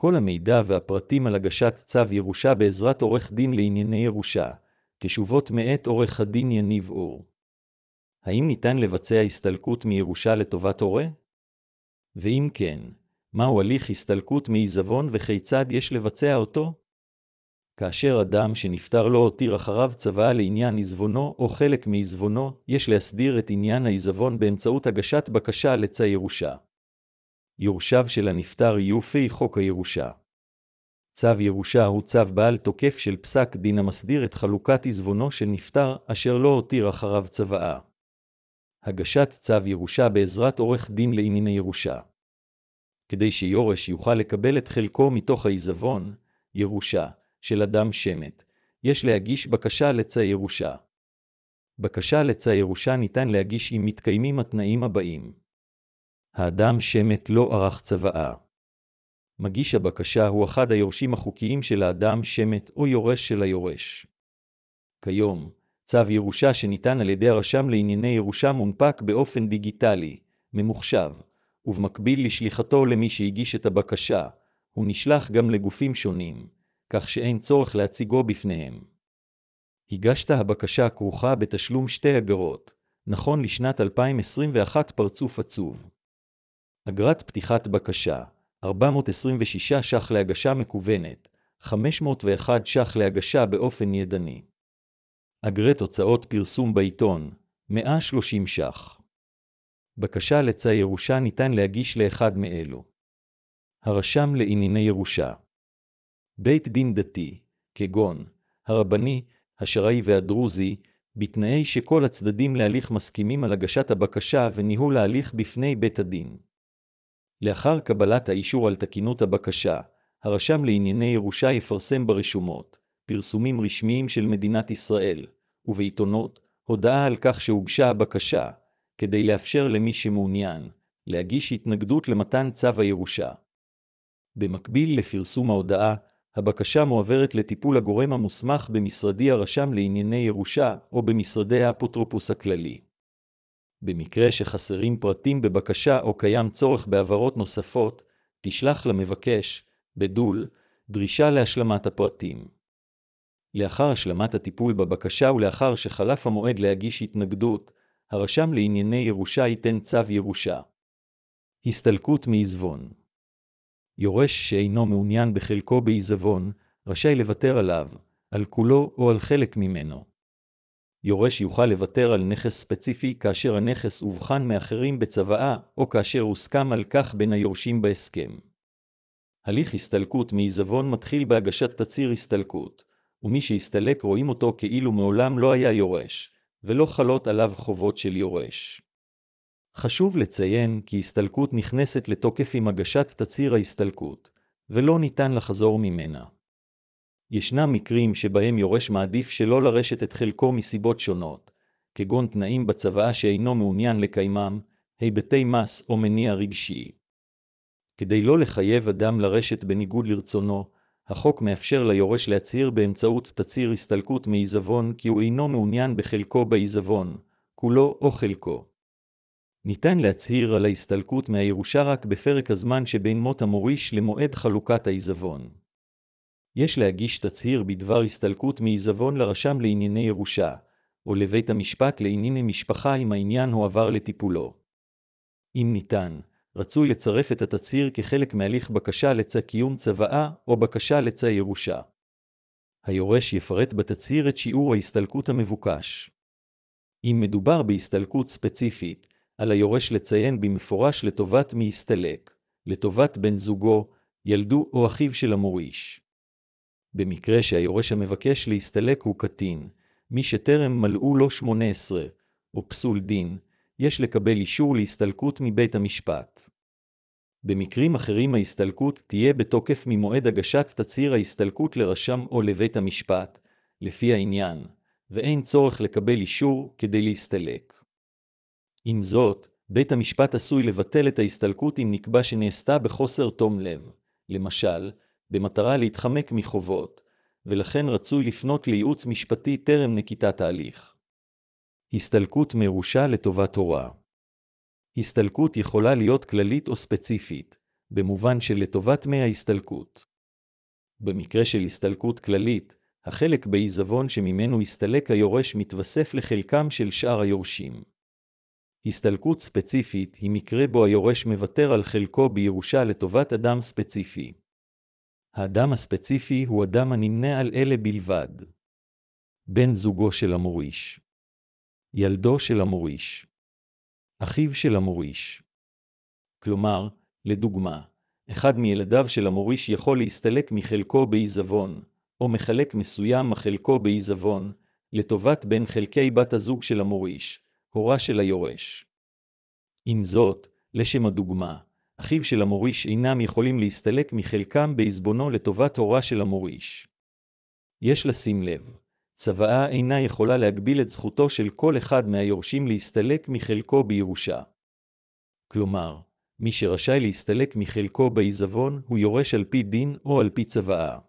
כל המידע והפרטים על הגשת צו ירושה בעזרת עורך דין לענייני ירושה, תשובות מאת עורך הדין יניב אור. האם ניתן לבצע הסתלקות מירושה לטובת הורה? ואם כן, מהו הליך הסתלקות מעיזבון וכיצד יש לבצע אותו? כאשר אדם שנפטר לא הותיר אחריו צוואה לעניין עיזבונו או חלק מעיזבונו, יש להסדיר את עניין העיזבון באמצעות הגשת בקשה לצו ירושה. יורשיו של הנפטר יהיו לפי חוק הירושה. צו ירושה הוא צו בעל תוקף של פסק דין המסדיר את חלוקת עיזבונו של נפטר אשר לא הותיר אחריו צוואה. הגשת צו ירושה בעזרת עורך דין לענייני ירושה. כדי שיורש יוכל לקבל את חלקו מתוך העיזבון, ירושה, של אדם שמת, יש להגיש בקשה לצו ירושה. בקשה לצו ירושה ניתן להגיש אם מתקיימים התנאים הבאים. האדם שמת לא ערך צוואה. מגיש הבקשה הוא אחד היורשים החוקיים של האדם שמת או יורש של היורש. כיום, צו ירושה שניתן על ידי הרשם לענייני ירושה מונפק באופן דיגיטלי, ממוחשב, ובמקביל לשליחתו למי שהגיש את הבקשה, הוא נשלח גם לגופים שונים, כך שאין צורך להציגו בפניהם. הגשת הבקשה כרוכה בתשלום 2 אגרות, נכון לשנת 2021 פרצוף עצוב. אגרת פתיחת בקשה, 426 ש"ח להגשה מקוונת, 501 ש"ח להגשה באופן ידני. אגרת הוצאות פרסום בעיתון, 130 ש"ח. בקשה לצו ירושה ניתן להגיש לאחד מאלו. הרשם לענייני ירושה. בית דין דתי, כגון הרבני, השרעי והדרוזי, בתנאי שכל הצדדים להליך מסכימים על הגשת הבקשה וניהול ההליך בפני בית הדין. לאחר קבלת האישור על תקינות הבקשה, הרשם לענייני ירושה יפרסם ברשומות, פרסומים רשמיים של מדינת ישראל, ובעיתונות, הודעה על כך שהוגשה הבקשה, כדי לאפשר למי שמעוניין, להגיש התנגדות למתן צו הירושה. במקביל לפרסום ההודעה, הבקשה מועברת לטיפול הגורם המוסמך במשרדי הרשם לענייני ירושה או במשרדי האפוטרופוס הכללי. במקרה שחסרים פרטים בבקשה או קיים צורך בעברות נוספות, תשלח למבקש, בדול, דרישה להשלמת הפרטים. לאחר השלמת הטיפול בבקשה ולאחר שחלף המועד להגיש התנגדות, הרשם לענייני ירושה ייתן צו ירושה. הסתלקות מעיזבון. יורש שאינו מעוניין בחלקו בעיזבון, רשאי לוותר עליו, על כולו או על חלק ממנו. יורש יוכל לוותר על נכס ספציפי כאשר הנכס הובחן מאחרים בצוואה או כאשר הוסכם על כך בין היורשים בהסכם. הליך הסתלקות מעיזבון מתחיל בהגשת תצהיר הסתלקות, ומי שהסתלק רואים אותו כאילו מעולם לא היה יורש, ולא חלות עליו חובות של יורש. חשוב לציין כי הסתלקות נכנסת לתוקף עם הגשת תצהיר ההסתלקות, ולא ניתן לחזור ממנה. ישנם מקרים שבהם יורש מעדיף שלא לרשת את חלקו מסיבות שונות, כגון תנאים בצוואה שאינו מעוניין לקיימם, היבטי מס או מניע רגשי. כדי לא לחייב אדם לרשת בניגוד לרצונו, החוק מאפשר ליורש להצהיר באמצעות תצהיר הסתלקות מעיזבון כי הוא אינו מעוניין בחלקו בעיזבון, כולו או חלקו. ניתן להצהיר על ההסתלקות מהירושה רק בפרק הזמן שבין מות המוריש למועד חלוקת העיזבון. יש להגיש תצהיר בדבר הסתלקות מעיזבון לרשם לענייני ירושה, או לבית המשפט לענייני משפחה אם העניין הועבר לטיפולו. אם ניתן, רצוי לצרף את התצהיר כחלק מהליך בקשה לצו קיום צוואה או בקשה לצו ירושה. היורש יפרט בתצהיר את שיעור ההסתלקות המבוקש. אם מדובר בהסתלקות ספציפית, על היורש לציין במפורש לטובת מי הסתלק, לטובת בן זוגו, ילדו או אחיו של המוריש. במקרה שהיורש המבקש להסתלק הוא קטין, מי שטרם מלאו לו 18, או פסול דין, יש לקבל אישור להסתלקות מבית המשפט. במקרים אחרים ההסתלקות תהיה בתוקף ממועד הגשת תצהיר ההסתלקות לרשם או לבית המשפט, לפי העניין, ואין צורך לקבל אישור כדי להסתלק. עם זאת, בית המשפט עשוי לבטל את ההסתלקות אם נקבע שנעשתה בחוסר תום לב, למשל, במטרה להתחמק מחובות, ולכן רצוי לפנות לייעוץ משפטי טרם נקיטת ההליך. הסתלקות מירושה לטובת הורה. הסתלקות יכולה להיות כללית או ספציפית, במובן של לטובת מי ההסתלקות. במקרה של הסתלקות כללית, החלק בעיזבון שממנו הסתלק היורש מתווסף לחלקם של שאר היורשים. הסתלקות ספציפית היא מקרה בו היורש מוותר על חלקו בירושה לטובת אדם ספציפי. האדם הספציפי הוא אדם הנמנה על אלה בלבד. בן זוגו של המוריש, ילדו של המוריש, אחיו של המוריש. כלומר, לדוגמה, אחד מילדיו של המוריש יכול להסתלק מחלקו בעיזבון, או מחלק מסוים מחלקו בעיזבון, לטובת בין חלקי בת הזוג של המוריש, הורה של היורש. עם זאת, לשם הדוגמה, אחיו של המוריש אינם יכולים להסתלק מחלקם בעיזבונו לטובת הורה של המוריש. יש לשים לב, צוואה אינה יכולה להגביל את זכותו של כל אחד מהיורשים להסתלק מחלקו בירושה. כלומר, מי שרשאי להסתלק מחלקו בעיזבון הוא יורש על פי דין או על פי צוואה.